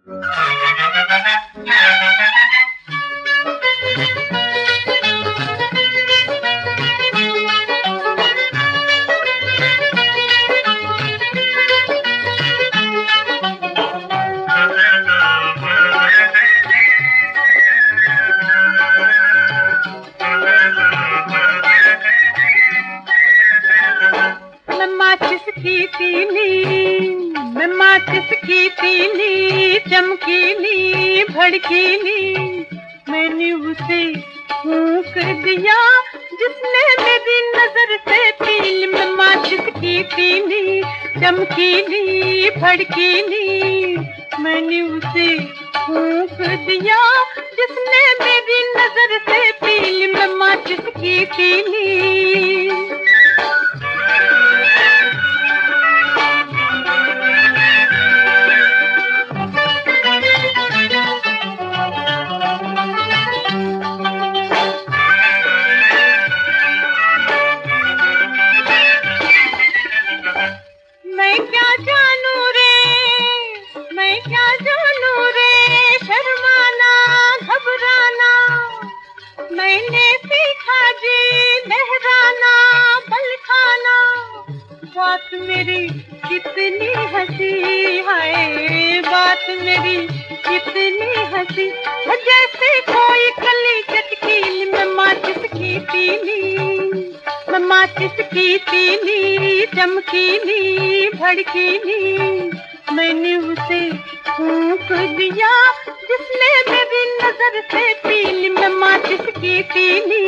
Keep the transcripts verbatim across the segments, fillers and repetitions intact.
की तीली मैं माचिस की तीली, चमकीली भड़कीली, मैंने उसे फूंक दिया जिसने मेरी नजर से तीली। मैं माचिस की तीली, चमकीली भड़कीली, मैंने उसे फूंक दिया जिसने मेरी नजर से तीली। मैं माचिस की तीली। मैं क्या जानू रे, मैं क्या जानू रे, शर्माना घबराना मैंने सीखा जी, लहराना बल खाना। बात मेरी कितनी हंसी है, बात मेरी कितनी हंसी, जैसे कोई कली चटकीली। मैं माचिस की तीली, मैं माचिस की तीली, चमकीली भड़कीली, मैंने उसे फूंक दिया जिसने मेरी नजर से तीली। मैं माचिस की तीली।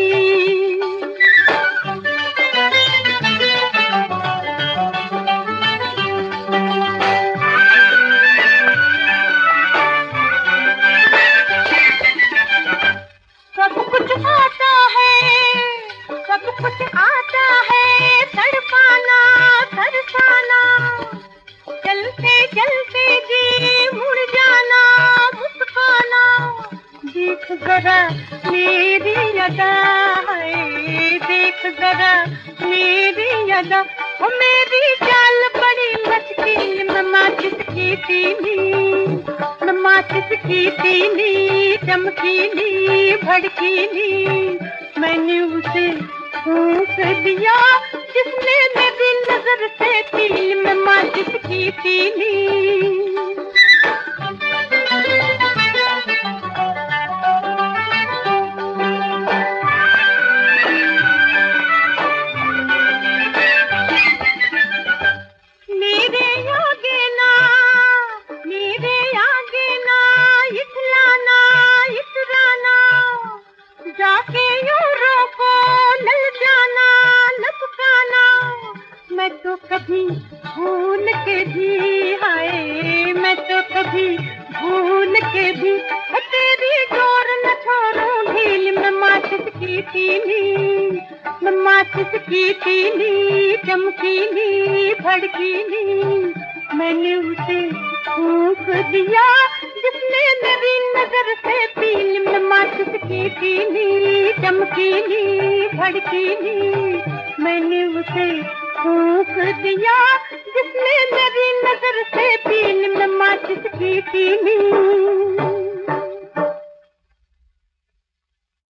सब कुछ आता है, सब कुछ आता है, तड़पाना तरसाना, चलते चलते जी मुड़ जाना मुस्काना। देख जरा मेरी अदा है, देख जरा मेरी अदा, वो मेरी चाल बड़ी मचकीली। मैं माचिस की तीली, मैं माचिस की तीली, चमकीली भड़कीली, मैंने उसे फूंक दिया जिसने मेरी नजर से तीली। मैं माचिस की तीली। मेरे आगे ना, मेरे आगे ना इतलाना इतराना, जाके यूं रोको लल जाना लपकाना। मैं तो कभी भूल के भी, हाय मैं तो कभी भूल के भी, तेरी डोर न छोड़ूं ढीली। मैं माचिस की तीली, मैं माचिस की तीली, चमकीली भड़कीली, मैंने उसे फूंक दिया जिसने मेरी नजर से तीली। मैं माचिस की तीली, चमकीली भड़कीली, मैंने उसे फूंक दिया जिसने मेरी नजर से तीली। मैं माचिस की तीली।